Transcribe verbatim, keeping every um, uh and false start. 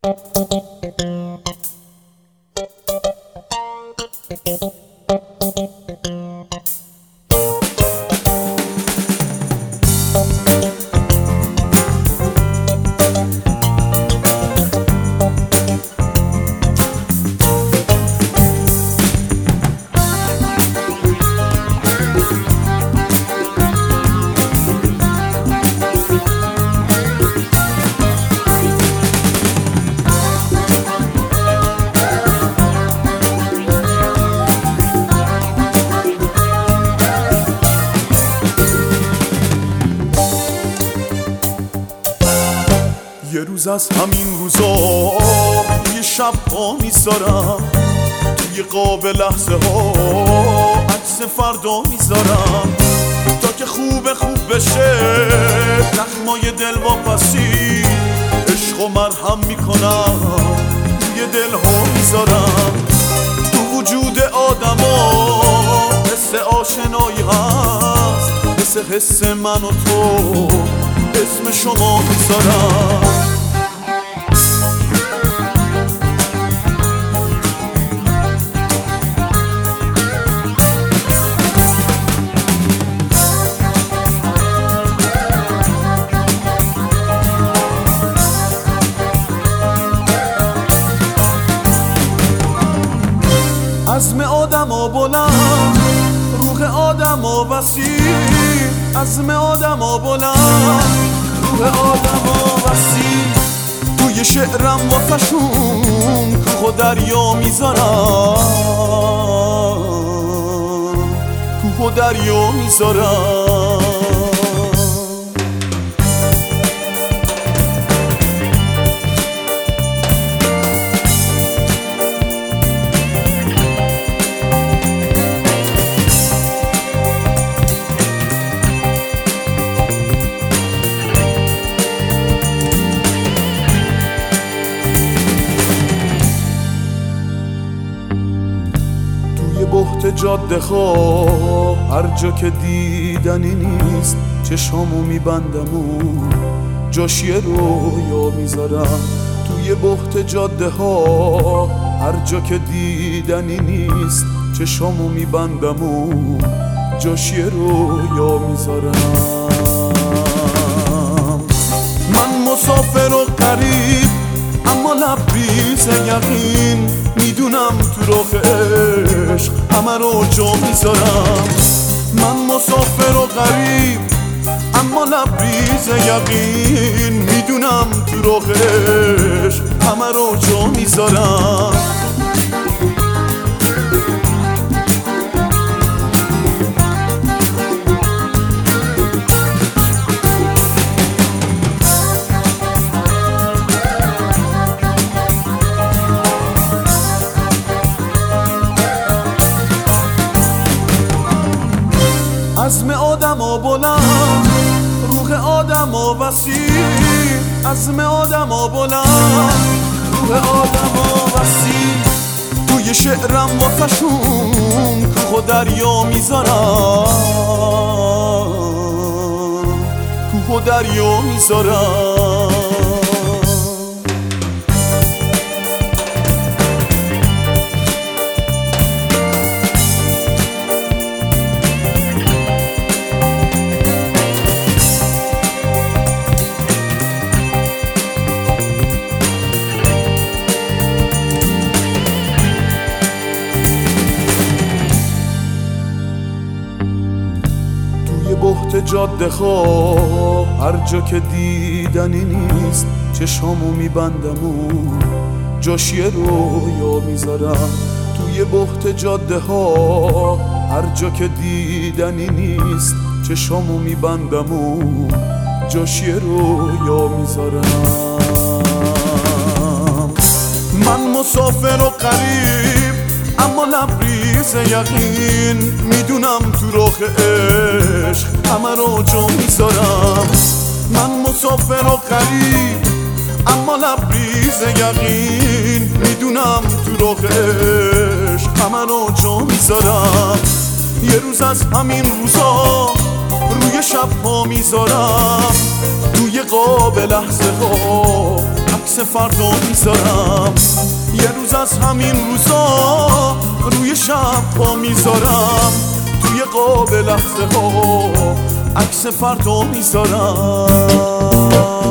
یه روز از همین روزا یه شب ها میذارم توی قاب لحظه ها عکس فردا میذارم تا که خوب خوب بشه زخمای دل واپسی عشق و مرهم میکنم توی دل ها میذارم تو وجود آدم ها حس آشنایی هست مثل حس من و تو اسم شما میذارم عزم آدم ها بلند روح آدم ها وسیع عزم آدم ها بلند روح آدم ها وسیع توی شعرم واسشون کوه و دریا میذارم کوه و دریا میذارم بحت جاده ها هر جا که دیدنی نیست چشامو میبندم و جاش یه رویا میذارم توی بحت جاده ها هر جا که دیدنی نیست چشامو میبندم و جاش یه رویا میذارم من مسافر و غریب اما لبریز یقین میدونم تو راه عشق همه رو جا میذارم من مسافر و غریب اما لبریز یقین میدونم تو راه عشق همه رو جا میذارم عزم آدم ها بلند روح آدم ها وسیع عزم آدم ها بلند روح آدم ها وسیع توی شعرم واسشون کوه و دریا میذارم کوه و دریا میذارم بحت جاده ها هر جا که دیدنی نیست چشامو میبندم و جاش یه رویا میذارم توی بحت جاده ها هر جا که دیدنی نیست چشامو میبندم و جاش یه رویا میذارم من مسافر و غریب اما لبریز یقین میدونم تو راه عشق همه رو جا میذارم من مسافر و غریب اما لبریز یقین میدونم تو راه عشق همه رو جا میذارم یه روز از همین روزا روی شب ها میذارم توی قاب لحظه ها عکس فردا میذارم. یه روز از همین روزا روی شب پا میذارم، توی قاب لحظه ها عکس فردا میذارم.